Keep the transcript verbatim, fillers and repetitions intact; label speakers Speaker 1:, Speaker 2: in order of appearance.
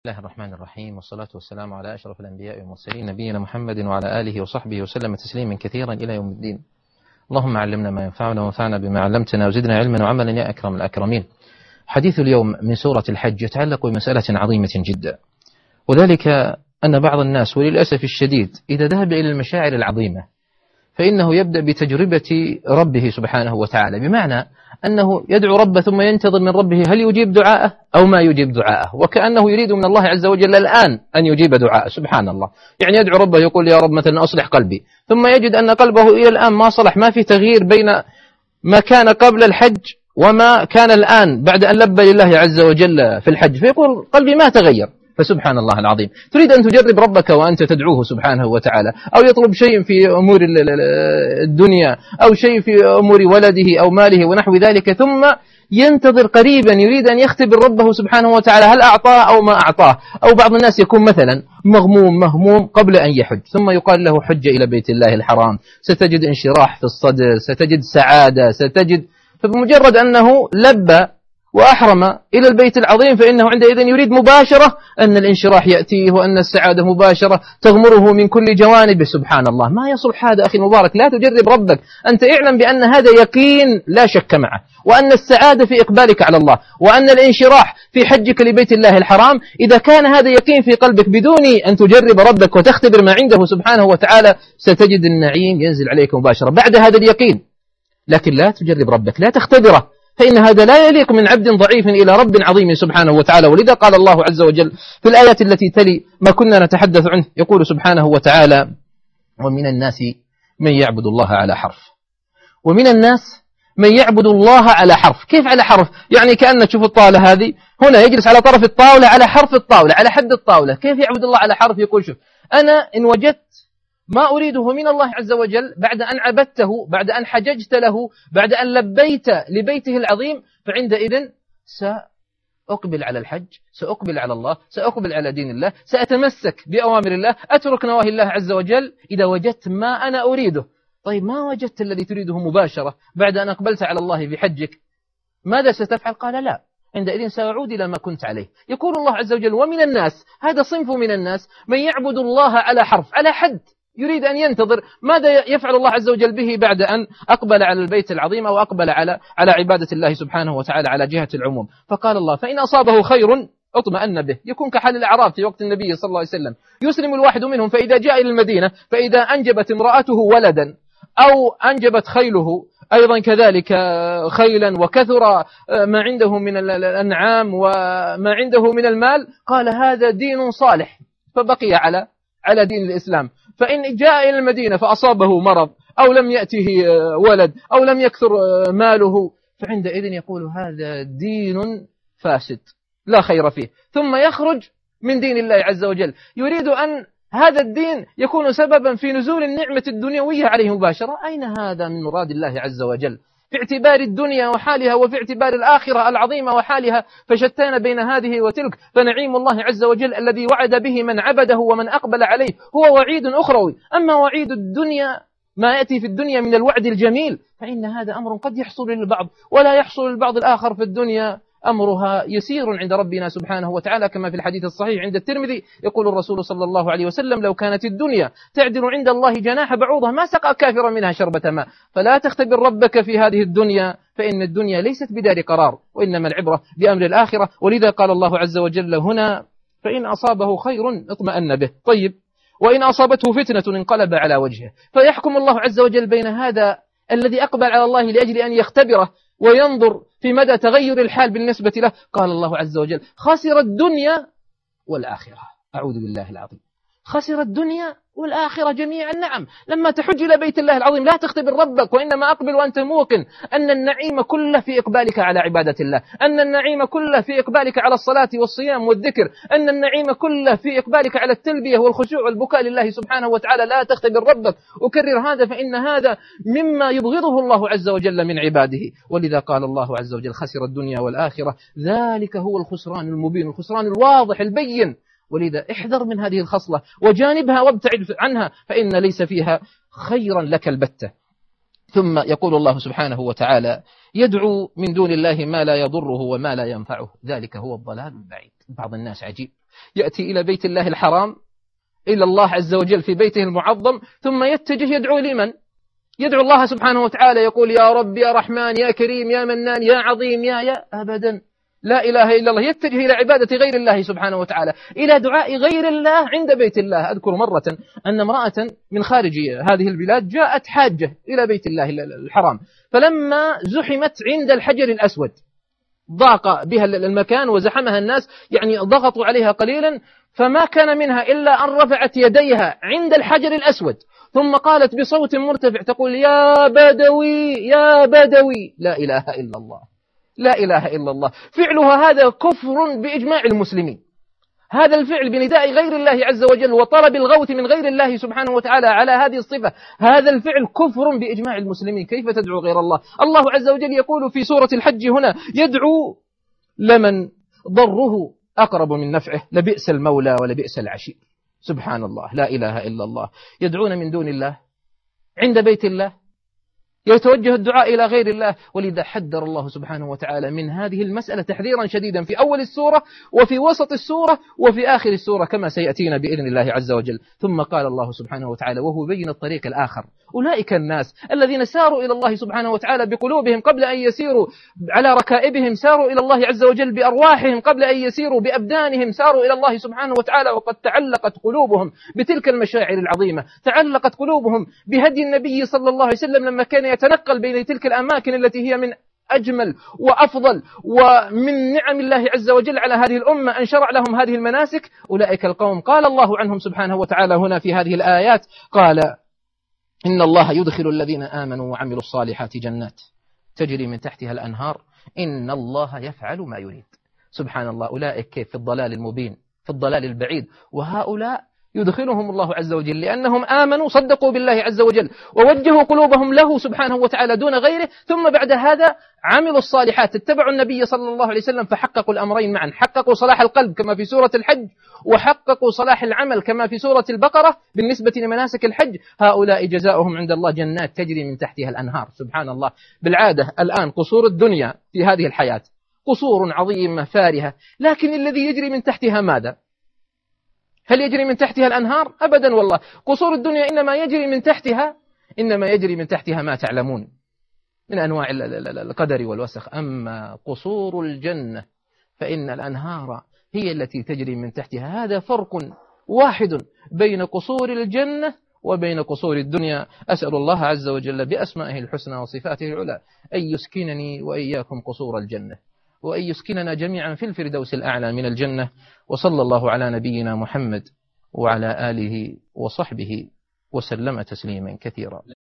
Speaker 1: بسم الله الرحمن الرحيم، والصلاة والسلام على أشرف الأنبياء والمرسلين نبينا محمد وعلى آله وصحبه وسلم تسليما كثيرا إلى يوم الدين. اللهم علمنا ما ينفعنا وانفعنا بما علمتنا وزدنا علما وعملا يا أكرم الأكرمين. حديث اليوم من سورة الحج يتعلق بمسألة عظيمة جدا، وذلك أن بعض الناس وللأسف الشديد إذا ذهب إلى المشاعر العظيمة فإنه يبدأ بتجربة ربه سبحانه وتعالى، بمعنى أنه يدعو ربه ثم ينتظر من ربه هل يجيب دعاءه أو ما يجيب دعاءه، وكأنه يريد من الله عز وجل الآن أن يجيب دعاءه. سبحان الله، يعني يدعو ربه يقول يا رب مثلا أصلح قلبي، ثم يجد أن قلبه إلى الآن ما صلح، ما في تغيير بين ما كان قبل الحج وما كان الآن بعد أن لبى لله عز وجل في الحج، فيقول قلبي ما تغير. فسبحان الله العظيم، تريد أن تجرب ربك وأنت تدعوه سبحانه وتعالى، أو يطلب شيء في أمور الدنيا أو شيء في أمور ولده أو ماله ونحو ذلك، ثم ينتظر قريبا يريد أن يختبر ربه سبحانه وتعالى هل أعطاه أو ما أعطاه. أو بعض الناس يكون مثلا مغموم مهموم قبل أن يحج، ثم يقال له حج إلى بيت الله الحرام، ستجد انشراح في الصدر، ستجد سعادة، ستجد، فبمجرد أنه لبى وأحرم إلى البيت العظيم فإنه عندئذ يريد مباشرة أن الانشراح يأتيه وأن السعادة مباشرة تغمره من كل جوانب. سبحان الله، ما يصلح هذا أخي المبارك. لا تجرب ربك، أنت اعلم بأن هذا يقين لا شك معه، وأن السعادة في إقبالك على الله، وأن الانشراح في حجك لبيت الله الحرام إذا كان هذا يقين في قلبك بدون أن تجرب ربك وتختبر ما عنده سبحانه وتعالى، ستجد النعيم ينزل عليك مباشرة بعد هذا اليقين. لكن لا تجرب ربك، لا تختبره، فإن هذا لا يليق من عبد ضعيف إلى رب عظيم سبحانه وتعالى. ولذا قال الله عز وجل في الآيات التي تلي ما كنا نتحدث عنه، يقول سبحانه وتعالى ومن الناس من يعبد الله على حرف. ومن الناس من يعبد الله على حرف. كيف على حرف؟ يعني كأن تشوف الطاولة هذه، هنا يجلس على طرف الطاولة على حرف الطاولة على حد الطاولة. كيف يعبد الله على حرف؟ يقول شوف، أنا إن وجدت ما أريده من الله عز وجل بعد أن عبدته، بعد أن حججت له، بعد أن لبيت لبيته العظيم، فعندئذ سأقبل على الحج، سأقبل على الله، سأقبل على دين الله، سأتمسك بأوامر الله، أترك نواهي الله عز وجل إذا وجدت ما أنا أريده. طيب ما وجدت الذي تريده مباشرة بعد أن أقبلت على الله في حجك، ماذا ستفعل؟ قال لا، عندئذ سأعود إلى ما كنت عليه. يقول الله عز وجل ومن الناس، هذا صنف من الناس من يعبد الله على حرف، على حد، يريد أن ينتظر ماذا يفعل الله عز وجل به بعد أن أقبل على البيت العظيم أو أقبل على على عبادة الله سبحانه وتعالى على جهة العموم. فقال الله فإن أصابه خير اطمأن به، يكون كحال الأعراب في وقت النبي صلى الله عليه وسلم، يسلم الواحد منهم فإذا جاء إلى المدينة فإذا أنجبت امرأته ولدا أو أنجبت خيله أيضا كذلك خيلا وكثر ما عنده من الأنعام وما عنده من المال، قال هذا دين صالح، فبقي على على دين الإسلام. فإن جاء إلى المدينة فأصابه مرض أو لم يأته ولد أو لم يكثر ماله، فعندئذ يقول هذا دين فاسد لا خير فيه، ثم يخرج من دين الله عز وجل، يريد أن هذا الدين يكون سببا في نزول النعمة الدنيوية عليه مباشرة. أين هذا من مراد الله عز وجل في اعتبار الدنيا وحالها وفي اعتبار الآخرة العظيمة وحالها؟ فشتان بين هذه وتلك. فنعيم الله عز وجل الذي وعد به من عبده ومن أقبل عليه هو وعيد أخروي، أما وعيد الدنيا ما يأتي في الدنيا من الوعد الجميل فإن هذا أمر قد يحصل للبعض ولا يحصل للبعض الآخر في الدنيا، أمرها يسير عند ربنا سبحانه وتعالى، كما في الحديث الصحيح عند الترمذي يقول الرسول صلى الله عليه وسلم لو كانت الدنيا تعدل عند الله جناح بعوضة ما سقى كافرا منها شربة ماء. فلا تختبر ربك في هذه الدنيا، فإن الدنيا ليست بدار قرار، وإنما العبرة بأمر الآخرة. ولذا قال الله عز وجل هنا فإن أصابه خير اطمأن به. طيب وإن أصابته فتنة انقلب على وجهه، فيحكم الله عز وجل بين هذا الذي أقبل على الله لأجل أن يختبره وينظر في مدى تغير الحال بالنسبة له. قال الله عز وجل خسر الدنيا والآخرة، أعوذ بالله العظيم، خسر الدنيا والآخرة جميعا. نعم، لما تحج إلى بيت الله العظيم لا تختبر ربك، وإنما أقبل وأنت موقن أن النعيم كله في إقبالك على عبادة الله، أن النعيم كله في إقبالك على الصلاة والصيام والذكر، أن النعيم كله في إقبالك على التلبية والخشوع والبكاء لله سبحانه وتعالى. لا تختبر ربك، أكرر هذا، فإن هذا مما يبغضه الله عز وجل من عباده. ولذا قال الله عز وجل خسر الدنيا والآخرة، ذلك هو الخسران المبين، الخسران الواضح البين. ولذا احذر من هذه الخصلة وجانبها وابتعد عنها، فإن ليس فيها خيرا لك البتة. ثم يقول الله سبحانه وتعالى يدعو من دون الله ما لا يضره وما لا ينفعه، ذلك هو الضلال البعيد. بعض الناس عجيب يأتي إلى بيت الله الحرام، إلى الله عز وجل في بيته المعظم، ثم يتجه يدعو لمن؟ يدعو الله سبحانه وتعالى، يقول يا رب يا رحمن يا كريم يا منان يا عظيم يا يا أبدا، لا إله إلا الله. يتجه إلى عبادة غير الله سبحانه وتعالى، إلى دعاء غير الله عند بيت الله. أذكر مرة أن امرأة من خارج هذه البلاد جاءت حاجة إلى بيت الله الحرام، فلما زحمت عند الحجر الأسود ضاق بها المكان وزحمها الناس، يعني ضغطوا عليها قليلا، فما كان منها إلا أن رفعت يديها عند الحجر الأسود، ثم قالت بصوت مرتفع تقول يا بدوي يا بدوي، لا إله إلا الله، لا إله إلا الله. فعلها هذا كفر بإجماع المسلمين، هذا الفعل بنداء غير الله عز وجل وطلب الغوث من غير الله سبحانه وتعالى على هذه الصفة، هذا الفعل كفر بإجماع المسلمين. كيف تدعو غير الله؟ الله عز وجل يقول في سورة الحج هنا يدعو لمن ضره أقرب من نفعه، لبئس المولى ولبئس العشير. سبحان الله، لا إله إلا الله. يدعون من دون الله عند بيت الله، يتوجه الدعاء إلى غير الله. ولذا حذر الله سبحانه وتعالى من هذه المسألة تحذيرا شديدا في أول السورة وفي وسط السورة وفي آخر السورة كما سيأتينا بإذن الله عز وجل. ثم قال الله سبحانه وتعالى وهو بين الطريق الآخر: أولئك الناس الذين ساروا إلى الله سبحانه وتعالى بقلوبهم قبل أن يسيروا على ركائبهم، ساروا إلى الله عز وجل بأرواحهم قبل أن يسيروا بأبدانهم، ساروا إلى الله سبحانه وتعالى وقد تعلقت قلوبهم بتلك المشاعر العظيمة، تعلقت قلوبهم بهدي النبي صلى الله عليه وسلم لما كان يتنقل بين تلك الأماكن التي هي من أجمل وأفضل، ومن نعم الله عز وجل على هذه الأمة أن شرع لهم هذه المناسك. أولئك القوم قال الله عنهم سبحانه وتعالى هنا في هذه الآيات، قال إن الله يدخل الذين آمنوا وعملوا الصالحات جنات تجري من تحتها الأنهار إن الله يفعل ما يريد. سبحان الله، أولئك كيف في الضلال المبين، في الضلال البعيد، وهؤلاء يدخلهم الله عز وجل لأنهم آمنوا صدقوا بالله عز وجل ووجهوا قلوبهم له سبحانه وتعالى دون غيره، ثم بعد هذا عملوا الصالحات، اتبعوا النبي صلى الله عليه وسلم، فحققوا الأمرين معا، حققوا صلاح القلب كما في سورة الحج، وحققوا صلاح العمل كما في سورة البقرة بالنسبة لمناسك الحج. هؤلاء جزاؤهم عند الله جنات تجري من تحتها الأنهار. سبحان الله. بالعادة الآن قصور الدنيا في هذه الحياة قصور عظيمة فارهة، لكن الذي يجري من تحتها ماذا؟ هل يجري من تحتها الأنهار؟ أبدا والله. قصور الدنيا إنما يجري من تحتها إنما يجري من تحتها ما تعلمون من أنواع القدر والوسخ. أما قصور الجنة فإن الأنهار هي التي تجري من تحتها. هذا فرق واحد بين قصور الجنة وبين قصور الدنيا. أسأل الله عز وجل بأسمائه الحسنى وصفاته العلى أن يسكنني وإياكم قصور الجنة، وأن يسكننا جميعا في الفردوس الأعلى من الجنة. وصلى الله على نبينا محمد وعلى آله وصحبه وسلم تسليما كثيرا.